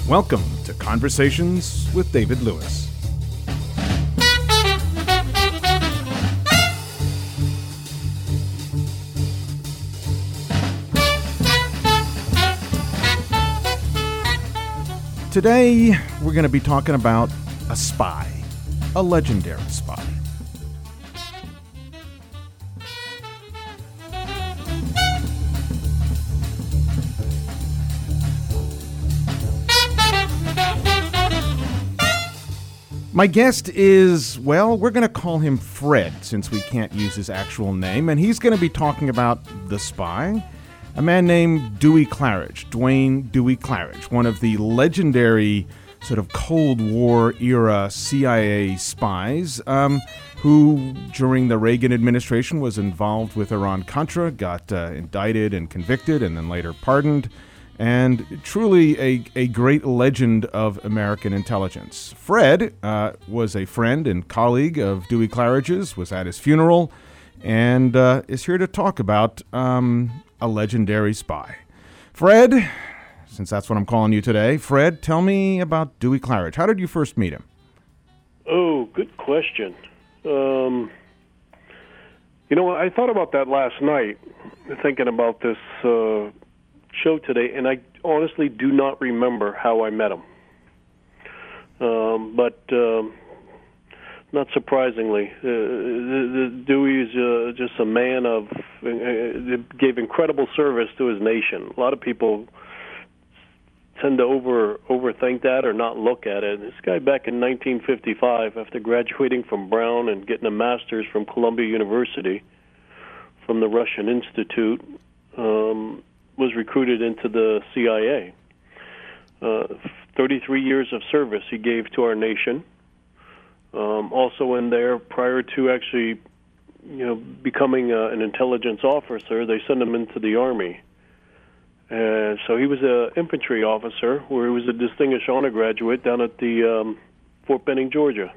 Welcome to Conversations with David Lewis. Today, we're going to be talking about a spy, a legendary spy. My guest is, well, we're going to call him Fred since we can't use his actual name, and he's going to be talking about the spy, a man named Dewey Clarridge, Dwayne Dewey Clarridge, one of the legendary sort of Cold War era CIA spies who, during the Reagan administration, was involved with Iran-Contra, got indicted and convicted, and then later pardoned. And truly a great legend of American intelligence. Fred was a friend and colleague of Dewey Clarridge's, was at his funeral, and is here to talk about a legendary spy. Fred, since that's what I'm calling you today, Fred, tell me about Dewey Clarridge. How did you first meet him? Oh, good question. You know what? I thought about that last night, thinking about this show today, and I honestly do not remember how I met him. But not surprisingly, Dewey is just a man of gave incredible service to his nation. A lot of people tend to overthink that or not look at it. This guy back in 1955, after graduating from Brown and getting a master's from Columbia University from the Russian Institute, was recruited into the CIA. 33 years of service he gave to our nation. Also in there, prior to actually, becoming an intelligence officer, they sent him into the Army. So he was an infantry officer, where he was a distinguished honor graduate down at the Fort Benning, Georgia.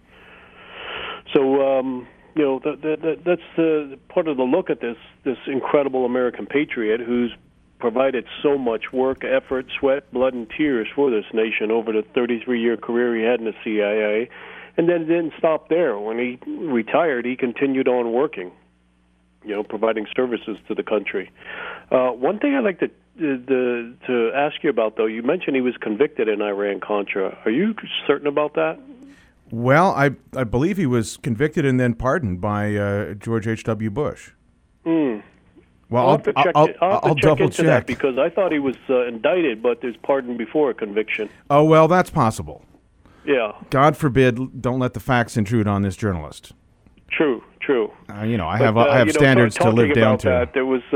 So, that's part of the look at this incredible American patriot who's provided so much work, effort, sweat, blood, and tears for this nation over the 33-year career he had in the CIA. And then it didn't stop there. When he retired, he continued on working, providing services to the country. One thing I'd like to ask you about, though, you mentioned he was convicted in Iran-Contra. Are you certain about that? Well, I believe he was convicted and then pardoned by George H.W. Bush. Well, I'll have to check into check that because I thought he was indicted, but there's pardon before a conviction. Oh, well, that's possible. Yeah. God forbid, don't let the facts intrude on this journalist. True. I have standards to live down to. That, there was,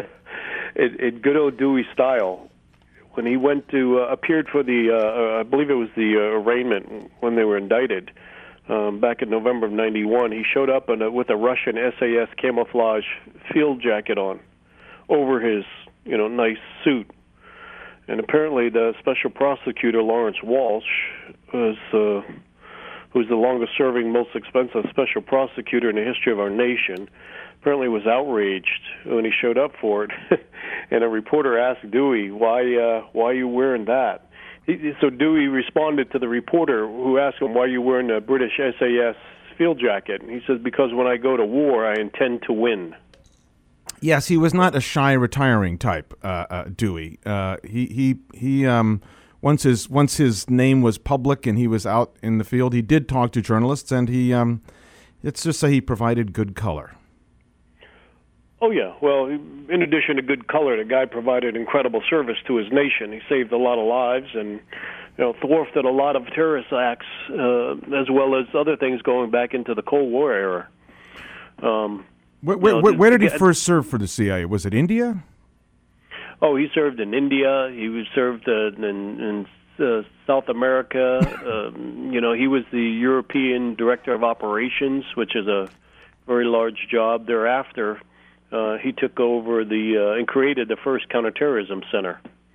in good old Dewey style, when he went to appeared for the, I believe it was the arraignment when they were indicted. Back in November of '91, he showed up with a Russian SAS camouflage field jacket on over his, nice suit. And apparently, the special prosecutor Lawrence Walsh who's the longest-serving, most expensive special prosecutor in the history of our nation, apparently was outraged when he showed up for it. And a reporter asked Dewey, "Why are you wearing that?" So Dewey responded to the reporter who asked him, "Why are you wearing a British SAS field jacket?" And he says, "Because when I go to war, I intend to win." Yes, he was not a shy, retiring type, Dewey. He once his name was public and he was out in the field, he did talk to journalists, and let's just say he provided good color. Oh, yeah. Well, in addition to good color, the guy provided incredible service to his nation. He saved a lot of lives and thwarted a lot of terrorist acts, as well as other things going back into the Cold War era. Where did he first serve for the CIA? Was it India? Oh, he served in India. He served in South America. He was the European Director of Operations, which is a very large job. Thereafter, he took over and created the first counterterrorism center.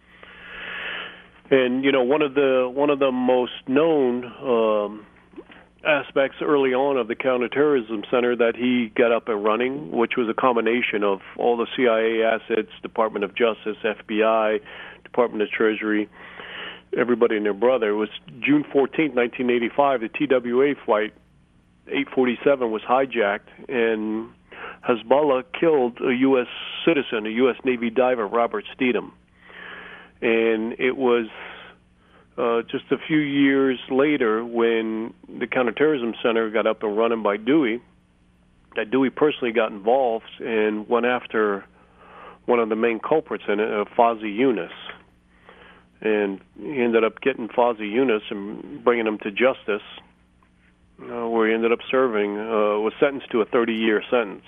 And one of the most known aspects early on of the counterterrorism center that he got up and running, which was a combination of all the CIA assets, Department of Justice, FBI, Department of Treasury, everybody and their brother. It was June 14th, 1985. The TWA flight 847 was hijacked, and Hezbollah killed a U.S. citizen, a U.S. Navy diver, Robert Steedham. And it was just a few years later when the Counterterrorism Center got up and running by Dewey, that Dewey personally got involved and went after one of the main culprits in it, Fawzi Yunus. And he ended up getting Fawzi Yunus and bringing him to justice, where he ended up serving, was sentenced to a 30-year sentence.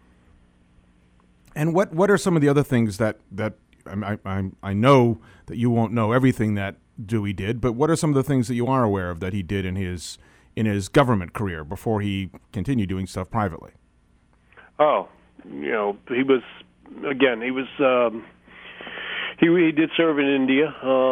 And what are some of the other things that I know that you won't know everything that Dewey did, but what are some of the things that you are aware of that he did in his government career before he continued doing stuff privately? Oh, he was he did serve in India.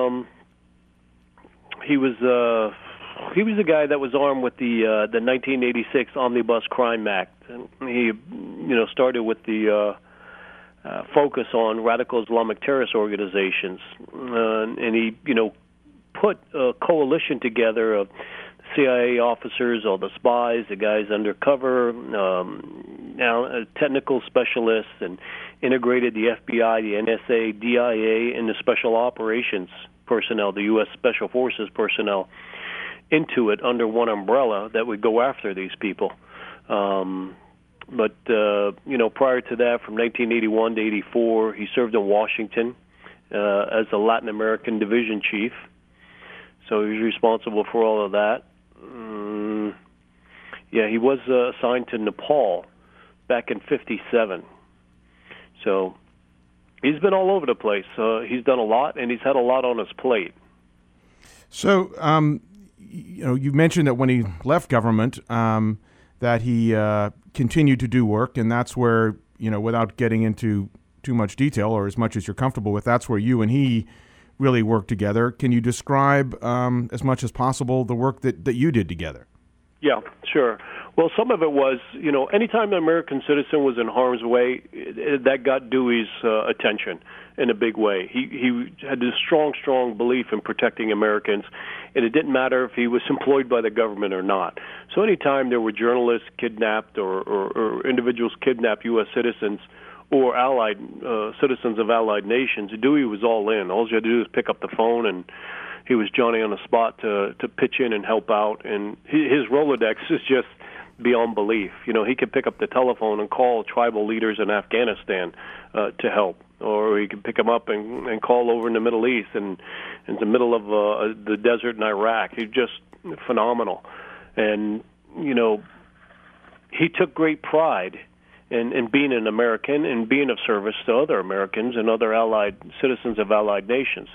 He was a guy that was armed with the 1986 Omnibus Crime Act, and he started with the focus on radical Islamic terrorist organizations, and he put a coalition together of CIA officers, all the spies, the guys undercover, technical specialists, and integrated the FBI, the NSA, DIA, and the Special Operations personnel, the U.S. Special Forces personnel, into it under one umbrella that would go after these people. But prior to that, from 1981 to 84, he served in Washington as a Latin American division chief. So he was responsible for all of that. He was assigned to Nepal back in '57. So he's been all over the place. He's done a lot, and he's had a lot on his plate. So, you mentioned that when he left government, that he continued to do work, and that's where, without getting into too much detail or as much as you're comfortable with, that's where you and he really worked together. Can you describe as much as possible the work that you did together? Yeah, sure. Well, some of it was, anytime an American citizen was in harm's way, that got Dewey's attention in a big way. He had this strong belief in protecting Americans, and it didn't matter if he was employed by the government or not. So anytime there were journalists kidnapped or individuals kidnapped, U.S. citizens or allied citizens of allied nations, Dewey was all in. All you had to do was pick up the phone, and he was Johnny on the spot to pitch in and help out. And his Rolodex is just beyond belief. He could pick up the telephone and call tribal leaders in Afghanistan to help, or he could pick them up and call over in the Middle East and in the middle of the desert in Iraq. He's just phenomenal. And, he took great pride in being an American and being of service to other Americans and other allied citizens of allied nations.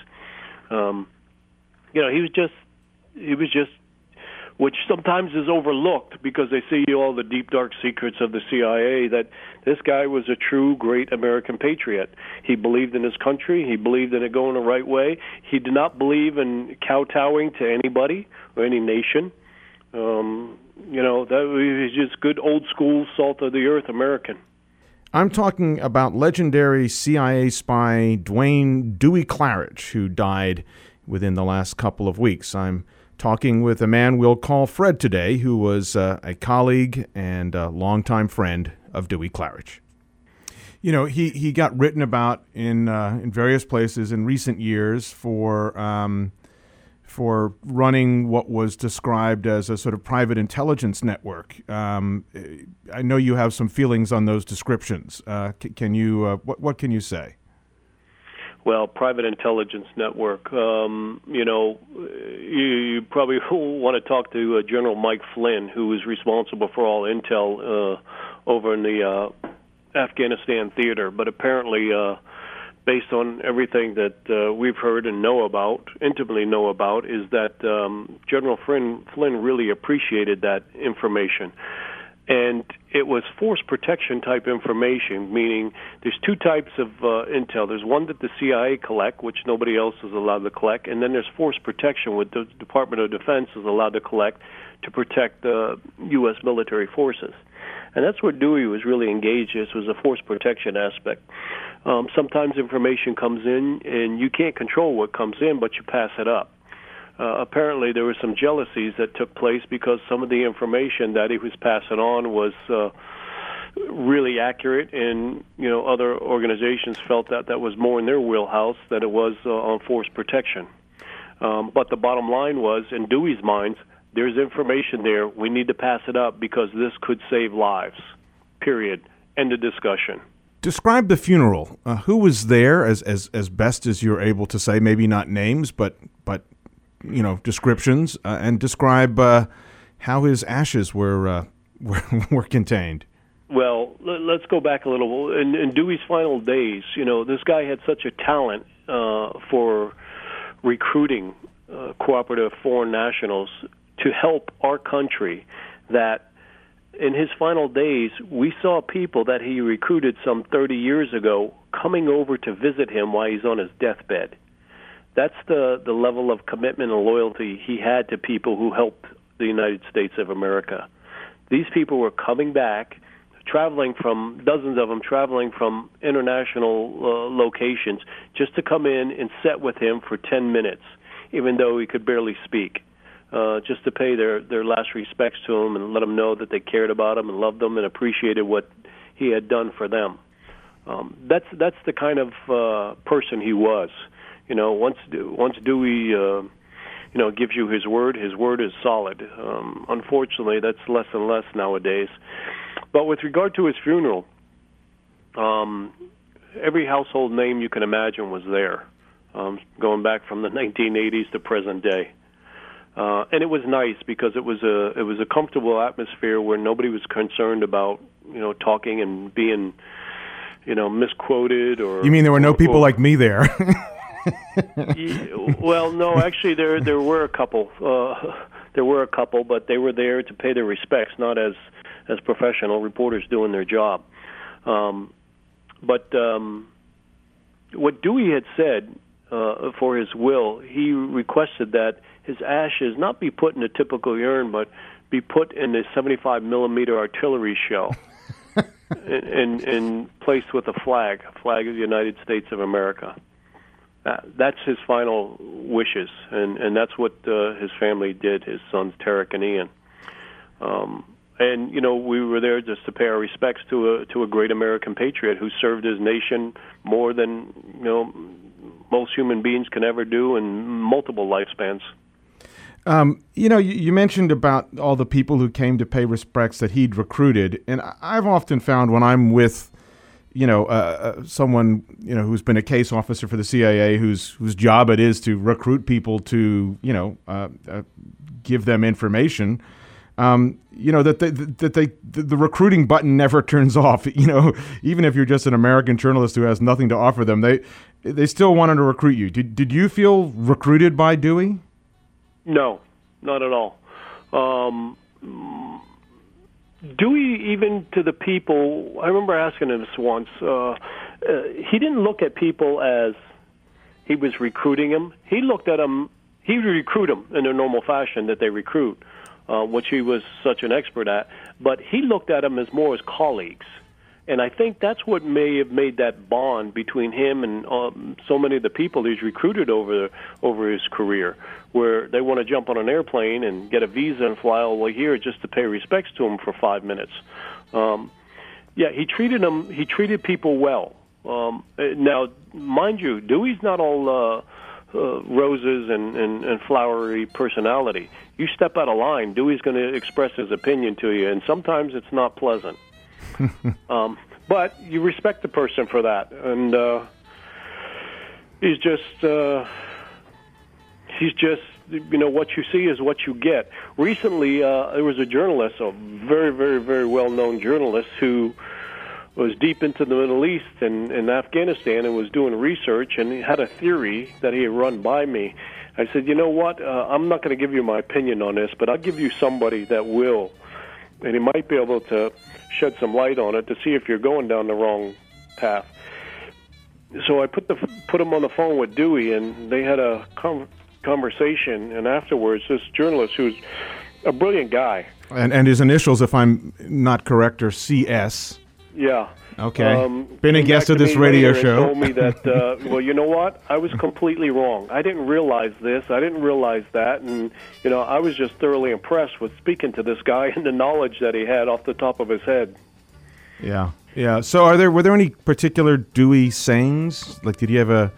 He was just, which sometimes is overlooked because they see all the deep, dark secrets of the CIA, that this guy was a true, great American patriot. He believed in his country. He believed in it going the right way. He did not believe in kowtowing to anybody or any nation. That was just good, old-school, salt-of-the-earth American. I'm talking about legendary CIA spy Dewey Clarridge, who died within the last couple of weeks. I'm talking with a man we'll call Fred today, who was a colleague and a longtime friend of Dewey Clarridge. He got written about in various places in recent years for running what was described as a sort of private intelligence network. I know you have some feelings on those descriptions. Can you? What can you say? Well, private intelligence network. You probably want to talk to General Mike Flynn, who was responsible for all intel over in the Afghanistan theater. But apparently, based on everything that we've heard and intimately know about, is that General Flynn really appreciated that information. And it was force protection type information, meaning there's two types of intel. There's one that the CIA collect, which nobody else is allowed to collect, and then there's force protection, which the Department of Defense is allowed to collect to protect U.S. military forces. And that's where Dewey was really engaged. This was a force protection aspect. Sometimes information comes in, and you can't control what comes in, but you pass it up. apparently there were some jealousies that took place because some of the information that he was passing on was really accurate, and other organizations felt that was more in their wheelhouse than it was on force protection. But the bottom line was, in Dewey's mind, there's information there. We need to pass it up because this could save lives. Period. End of discussion. Describe the funeral. Who was there, as best as you're able to say? Maybe not names, but descriptions, and describe how his ashes were contained. Well, let's go back a little. In Dewey's final days, this guy had such a talent for recruiting cooperative foreign nationals to help our country that in his final days, we saw people that he recruited some 30 years ago coming over to visit him while he's on his deathbed. That's the level of commitment and loyalty he had to people who helped the United States of America. These people were coming back, dozens of them traveling from international locations just to come in and sit with him for 10 minutes, even though he could barely speak. Just to pay their last respects to him and let him know that they cared about him and loved him and appreciated what he had done for them. That's the kind of person he was. Once Dewey gives you his word is solid. Unfortunately, that's less and less nowadays. But with regard to his funeral, every household name you can imagine was there, going back from the 1980s to present day. And it was nice because it was a comfortable atmosphere where nobody was concerned about talking and being misquoted or. You mean there were no people like me there? Well, no, actually there were a couple. There were a couple, but they were there to pay their respects, not as professional reporters doing their job. But what Dewey had said for his will, he requested that his ashes not be put in a typical urn, but be put in a 75 millimeter artillery shell and placed with a flag of the United States of America. That's his final wishes, and that's what his family did, his sons Tarek and Ian. And we were there just to pay our respects to a great American patriot who served his nation more than most human beings can ever do in multiple lifespans. You mentioned about all the people who came to pay respects that he'd recruited, and I've often found when I'm with, someone who's been a case officer for the CIA, whose job it is to recruit people to give them information, that the recruiting button never turns off. Even if you're just an American journalist who has nothing to offer them, they still wanted to recruit you. Did you feel recruited by Dewey? No, not at all. Dewey, even to the people, I remember asking him this once, he didn't look at people as he was recruiting them. He looked at them, he would recruit them in their normal fashion that they recruit, which he was such an expert at, but he looked at them as more as colleagues. And I think that's what may have made that bond between him and so many of the people he's recruited over his career, where they want to jump on an airplane and get a visa and fly all the way here just to pay respects to him for 5 minutes. He treated people well. Now, mind you, Dewey's not all roses and flowery personality. You step out of line, Dewey's going to express his opinion to you, and sometimes it's not pleasant. But you respect the person for that, and he's just what you see is what you get. Recently, there was a journalist, a very, very, very well-known journalist, who was deep into the Middle East and Afghanistan and was doing research, and he had a theory that he had run by me. I said, you know what, I'm not going to give you my opinion on this, but I'll give you somebody that will, and he might be able to shed some light on it to see if you're going down the wrong path. So I put him on the phone with Dewey, and they had a conversation, and afterwards this journalist, who's a brilliant guy. And his initials, if I'm not correct, are CS. Yeah. Okay. Been a guest of this radio show. Told me that, well, you know what? I was completely wrong. I didn't realize this. I didn't realize that. And, I was just thoroughly impressed with speaking to this guy and the knowledge that he had off the top of his head. Yeah. Yeah. So were there any particular Dewey sayings? Like, did you have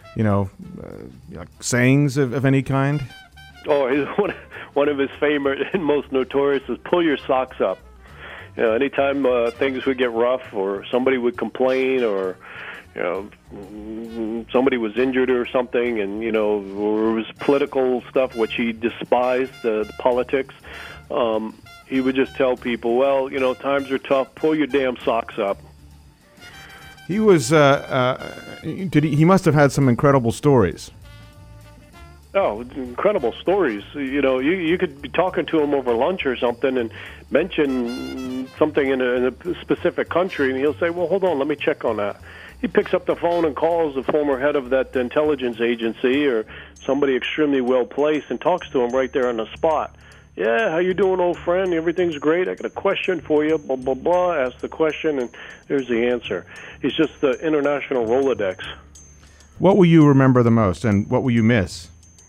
sayings of any kind? Oh, one of his favorite and most notorious is pull your socks up. Anytime things would get rough or somebody would complain or, somebody was injured or something and, or it was political stuff, which he despised, the politics, he would just tell people, well, times are tough, pull your damn socks up. He was, he must have had some incredible stories. Oh, incredible stories. You could be talking to him over lunch or something and mention something in a specific country, and he'll say, well, hold on, let me check on that. He picks up the phone and calls the former head of that intelligence agency or somebody extremely well-placed and talks to him right there on the spot. Yeah, how you doing, old friend? Everything's great. I got a question for you, blah, blah, blah. Ask the question, and there's the answer. He's just the international Rolodex. What will you remember the most, and what will you miss?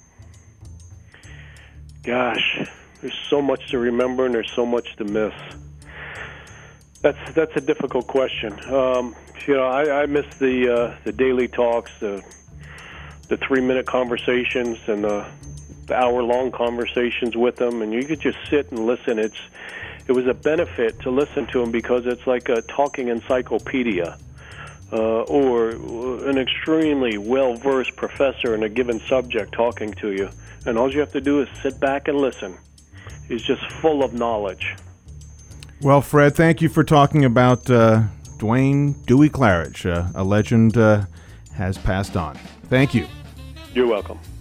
Gosh, there's so much to remember and there's so much to miss. That's a difficult question. I miss the daily talks, the 3-minute conversations and the hour-long conversations with them, and you could just sit and listen. It was a benefit to listen to him because it's like a talking encyclopedia. Or an extremely well-versed professor in a given subject talking to you. And all you have to do is sit back and listen. He's just full of knowledge. Well, Fred, thank you for talking about Dwayne Dewey Clarridge. A legend has passed on. Thank you. You're welcome.